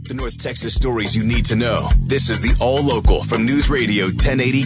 The North Texas stories you need to know. This is the All Local from News Radio 1080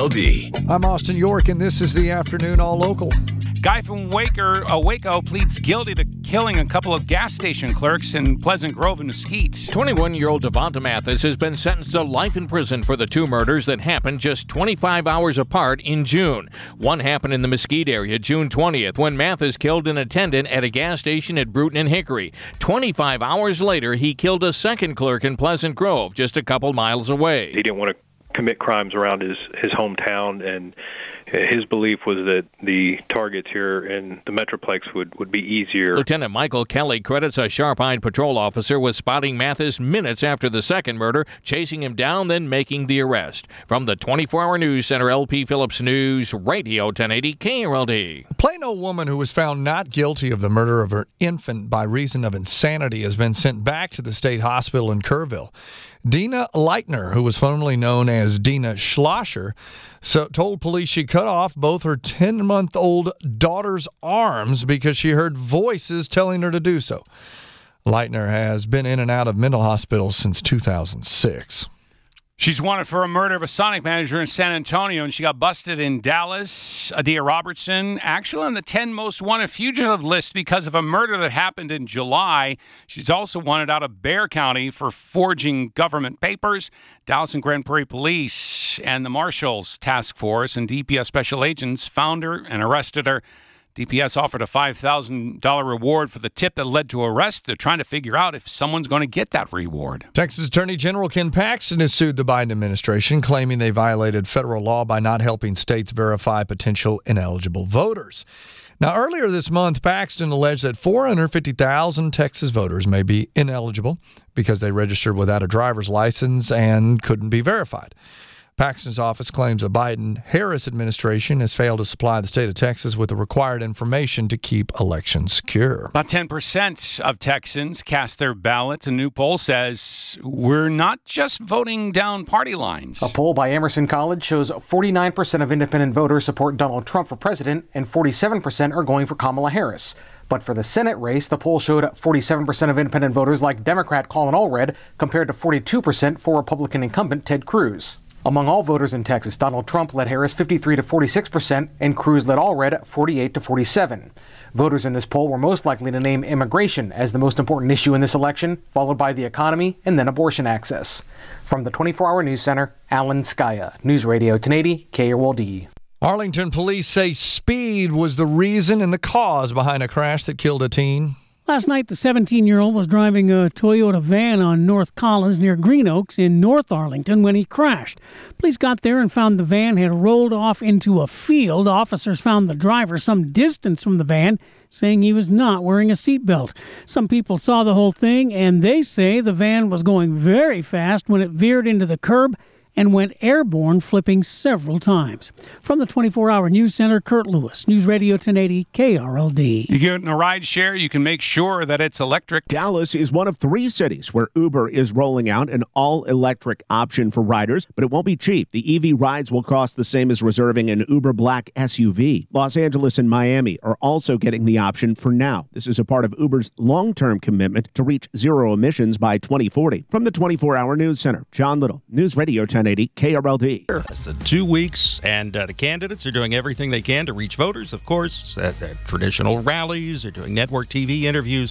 KRLD. I'm Austin York, and this is the Afternoon All Local. Guy from Waco pleads guilty to killing a couple of gas station clerks in Pleasant Grove and Mesquite. 21-year-old Devonta Mathis has been sentenced to life in prison for the two murders that happened just 25 hours apart in June. One happened in the Mesquite area June 20th when Mathis killed an attendant at a gas station at Bruton and Hickory. 25 hours later, he killed a second clerk in Pleasant Grove, just a couple miles away. He didn't want to commit crimes around his hometown, and his belief was that the targets here in the Metroplex would be easier. Lieutenant Michael Kelly credits a sharp-eyed patrol officer with spotting Mathis minutes after the second murder, chasing him down, then making the arrest. From the 24-hour News Center, LP Phillips News Radio 1080 KRLD. A Plano woman who was found not guilty of the murder of her infant by reason of insanity has been sent back to the state hospital in Kerrville. Dina Leitner, who was formerly known as Dina Schlosser, told police she cut off both her 10-month-old daughter's arms because she heard voices telling her to do so. Leitner has been in and out of mental hospitals since 2006. She's wanted for a murder of a Sonic manager in San Antonio, and she got busted in Dallas. Adia Robertson, actually on the 10 most wanted fugitive list because of a murder that happened in July. She's also wanted out of Bexar County for forging government papers. Dallas and Grand Prairie Police and the Marshals Task Force and DPS special agents found her and arrested her. DPS offered a $5,000 reward for the tip that led to arrest. They're trying to figure out if someone's going to get that reward. Texas Attorney General Ken Paxton has sued the Biden administration, claiming they violated federal law by not helping states verify potential ineligible voters. Now, earlier this month, Paxton alleged that 450,000 Texas voters may be ineligible because they registered without a driver's license and couldn't be verified. Paxton's office claims the Biden-Harris administration has failed to supply the state of Texas with the required information to keep elections secure. About 10% of Texans cast their ballots. A new poll says we're not just voting down party lines. A poll by Emerson College shows 49% of independent voters support Donald Trump for president and 47% are going for Kamala Harris. But for the Senate race, the poll showed 47% of independent voters like Democrat Colin Allred compared to 42% for Republican incumbent Ted Cruz. Among all voters in Texas, Donald Trump led Harris 53 to 46%, and Cruz led Allred 48 to 47. Voters in this poll were most likely to name immigration as the most important issue in this election, followed by the economy and then abortion access. From the 24-hour News Center, Alan Skaya, News Radio 1080 KRLD. Arlington police say speed was the reason and the cause behind a crash that killed a teen. Last night, the 17-year-old was driving a Toyota van on North Collins near Green Oaks in North Arlington when he crashed. Police got there and found the van had rolled off into a field. Officers found the driver some distance from the van, saying he was not wearing a seatbelt. Some people saw the whole thing, and they say the van was going very fast when it veered into the curb and went airborne, flipping several times. From the 24-hour News Center, Kurt Lewis, News Radio 1080 KRLD. You get in a ride share, you can make sure that it's electric. Dallas is one of 3 cities where Uber is rolling out an all-electric option for riders, but it won't be cheap. The EV rides will cost the same as reserving an Uber Black SUV. Los Angeles and Miami are also getting the option for now. This is a part of Uber's long-term commitment to reach zero emissions by 2040. From the 24-hour News Center, John Little, News Radio 1080 KRLD. It's the 2 weeks, and the candidates are doing everything they can to reach voters, of course, at traditional rallies. They're doing network TV interviews,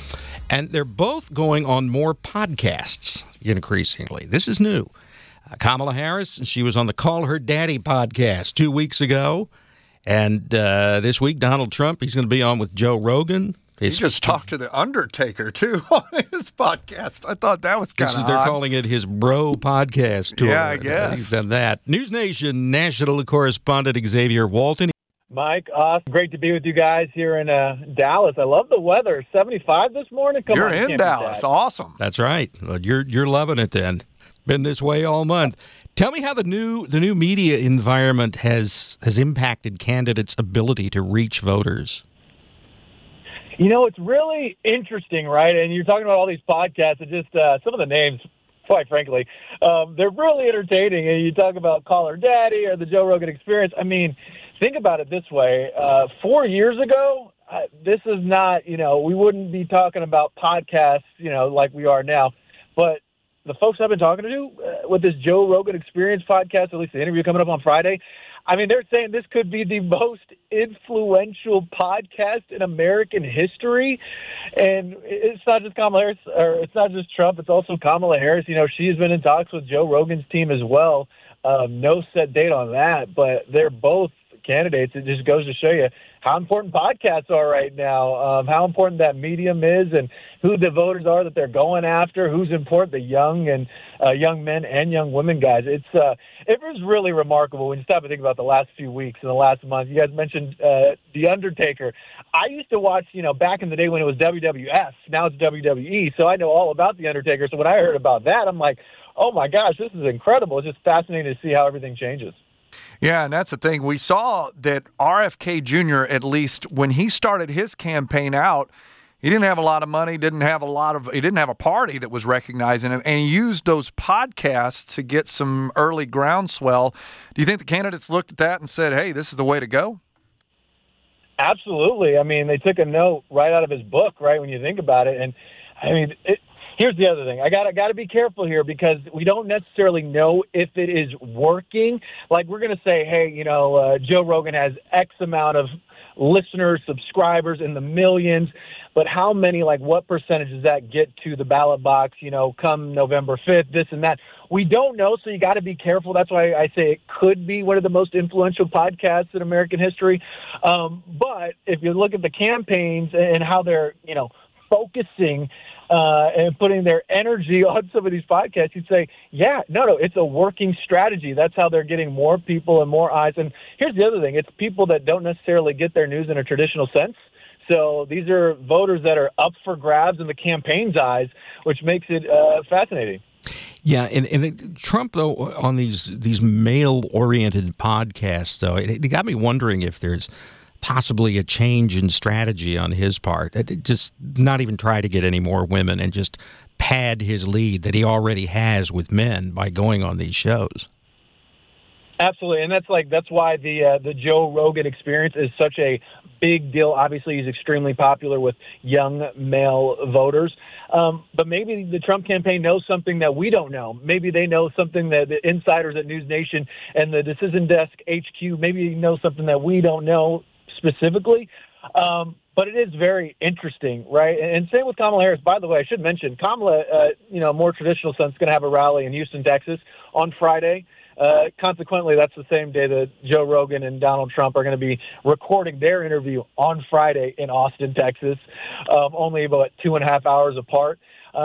and they're both going on more podcasts increasingly. This is new. Kamala Harris, she was on the Call Her Daddy podcast 2 weeks ago, and this week, Donald Trump, he's going to be on with Joe Rogan. He just talked to The Undertaker, too, on his podcast. I thought that was kind of odd. They're calling it his bro podcast tour. Yeah, I guess. He's done that. News Nation national correspondent Xavier Walton. Mike, awesome. Great to be with you guys here in Dallas. I love the weather. 75 this morning. You're in Dallas. Awesome. That's right. Well, you're loving it then. Been this way all month. Tell me how the new media environment has impacted candidates' ability to reach voters. You know, it's really interesting, right? And you're talking about all these podcasts and just some of the names, quite frankly, they're really entertaining. And you talk about Call Her Daddy or the Joe Rogan Experience. I mean, think about it this way. 4 years ago, this is not, we wouldn't be talking about podcasts, like we are now. But the folks I've been talking to with this Joe Rogan Experience podcast, at least the interview coming up on Friday, I mean, they're saying this could be the most influential podcast in American history. And it's not just Kamala Harris, or it's not just Trump, it's also Kamala Harris. You know, she's been in talks with Joe Rogan's team as well. No set date on that, but they're both candidates. It just goes to show you how important podcasts are right now, how important that medium is, and who the voters are that they're going after, who's important, the young and young men and young women guys. It was really remarkable when you stop and think about the last few weeks and the last month. You guys mentioned The Undertaker. I used to watch, back in the day when it was WWF. Now it's WWE, so I know all about The Undertaker. So when I heard about that, I'm like, oh my gosh, this is incredible. It's just fascinating to see how everything changes. Yeah, and that's the thing. We saw that RFK Jr., at least when he started his campaign out, he didn't have a lot of money, he didn't have a party that was recognizing him, and he used those podcasts to get some early groundswell. Do you think the candidates looked at that and said, hey, this is the way to go? Absolutely. I mean, they took a note right out of his book, right, when you think about it. And, I mean, here's the other thing. I got to be careful here because we don't necessarily know if it is working. Like, we're going to say, hey, Joe Rogan has X amount of listeners, subscribers in the millions, but how many, what percentage does that get to the ballot box, come November 5th, this and that? We don't know, so you got to be careful. That's why I say it could be one of the most influential podcasts in American history. But if you look at the campaigns and how they're, focusing and putting their energy on some of these podcasts, you'd say, yeah, no, it's a working strategy. That's how they're getting more people and more eyes. And here's the other thing. It's people that don't necessarily get their news in a traditional sense. So these are voters that are up for grabs in the campaign's eyes, which makes it fascinating. Yeah, and Trump, though, on these male-oriented podcasts, though, it got me wondering if there's possibly a change in strategy on his part. Just not even try to get any more women and just pad his lead that he already has with men by going on these shows. Absolutely, and that's why the Joe Rogan Experience is such a big deal. Obviously, he's extremely popular with young male voters. But maybe the Trump campaign knows something that we don't know. Maybe they know something that the insiders at News Nation and the Decision Desk HQ maybe know something that we don't know specifically. But it is very interesting, right? And same with Kamala Harris. By the way, I should mention Kamala, more traditional sense, going to have a rally in Houston, Texas on Friday. Consequently, that's the same day that Joe Rogan and Donald Trump are going to be recording their interview on Friday in Austin, Texas, only about 2.5 hours apart.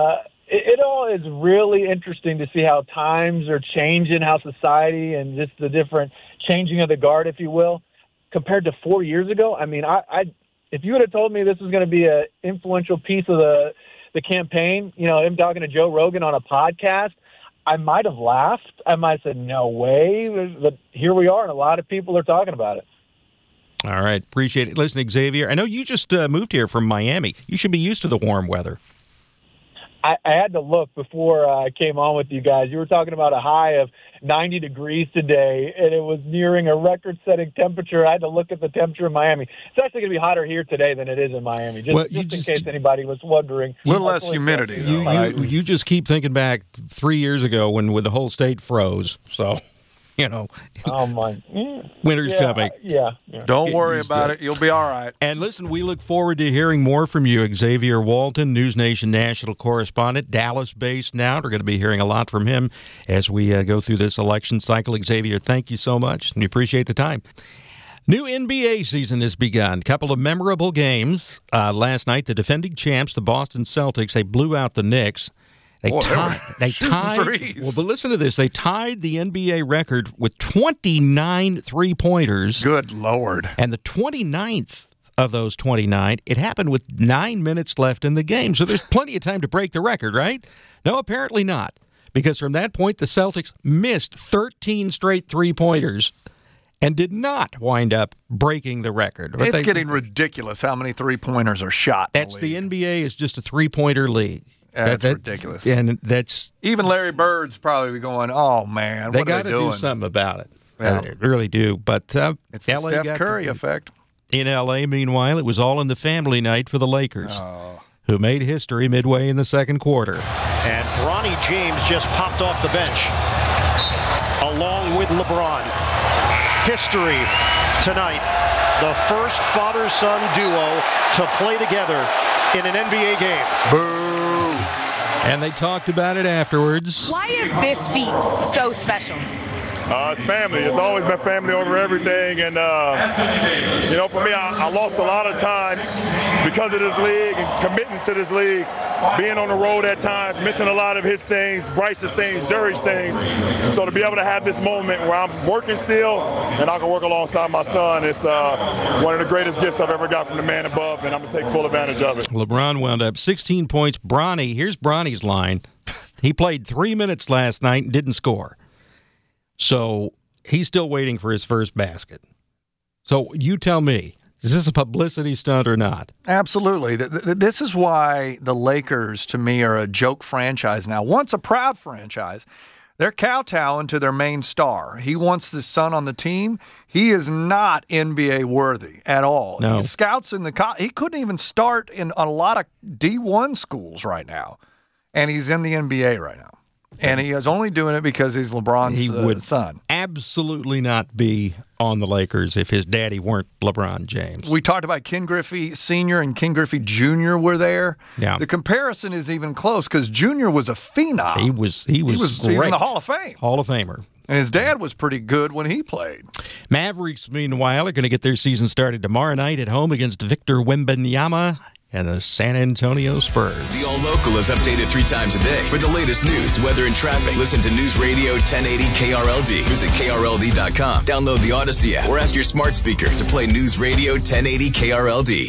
It all is really interesting to see how times are changing, how society and just the different changing of the guard, if you will, compared to 4 years ago. I mean, if you would have told me this was going to be an influential piece of the campaign, him talking to Joe Rogan on a podcast, I might have laughed. I might have said, no way. But here we are, and a lot of people are talking about it. All right. Appreciate it. Listen, Xavier, I know you just moved here from Miami. You should be used to the warm weather. I had to look before I came on with you guys. You were talking about a high of 90 degrees today, and it was nearing a record-setting temperature. I had to look at the temperature in Miami. It's actually going to be hotter here today than it is in Miami, just in case anybody was wondering. A little less humidity, though, right? You just keep thinking back 3 years ago when the whole state froze, so... Oh my! Winter's coming. Yeah. Don't worry about it. You'll be all right. And listen, we look forward to hearing more from you. Xavier Walton, News Nation national correspondent, Dallas-based now. We're going to be hearing a lot from him as we go through this election cycle. Xavier, thank you so much, and we appreciate the time. New NBA season has begun. A couple of memorable games. Last night, the defending champs, the Boston Celtics, they blew out the Knicks. They tied. Well, but listen to this. They tied the NBA record with 29 three-pointers. Good Lord. And the 29th of those 29, it happened with 9 minutes left in the game. So there's plenty of time to break the record, right? No, apparently not. Because from that point, the Celtics missed 13 straight three-pointers and did not wind up breaking the record. But it's getting ridiculous how many three-pointers are shot. That's the NBA is just a three-pointer league. That's ridiculous. And that's... Even Larry Bird's probably going, oh, man, what are they doing? They got to do something about it. Yeah. They really do. But it's the Steph Curry effect. In L.A., meanwhile, it was all in the family night for the Lakers, who made history midway in the second quarter. And Bronny James just popped off the bench, along with LeBron. History tonight. The first father-son duo to play together in an NBA game. Boo! And they talked about it afterwards. Why is this feat so special? It's family. It's always been family over everything. And, for me, I lost a lot of time because of this league and committing to this league, being on the road at times, missing a lot of his things, Bryce's things, Zuri's things. And so to be able to have this moment where I'm working still and I can work alongside my son, it's one of the greatest gifts I've ever got from the man above, and I'm going to take full advantage of it. LeBron wound up 16 points. Bronny, here's Bronny's line. He played 3 minutes last night and didn't score. So he's still waiting for his first basket. So you tell me, is this a publicity stunt or not? Absolutely. This is why the Lakers, to me, are a joke franchise now. Once a proud franchise, they're kowtowing to their main star. He wants the son on the team. He is not NBA worthy at all. No. He scouts in he couldn't even start in a lot of D1 schools right now, and he's in the NBA right now. And he is only doing it because he's LeBron's son. Absolutely not be on the Lakers if his daddy weren't LeBron James. We talked about Ken Griffey Sr. and Ken Griffey Jr. were there. Yeah. The comparison is even close because Jr. was a phenom. He was great. He's in the Hall of Fame. Hall of Famer. And his dad was pretty good when he played. Mavericks, meanwhile, are going to get their season started tomorrow night at home against Victor Wembanyama and the San Antonio Spurs. The All Local is updated 3 times a day. For the latest news, weather, and traffic, listen to News Radio 1080 KRLD. Visit KRLD.com. Download the Odyssey app or ask your smart speaker to play News Radio 1080 KRLD.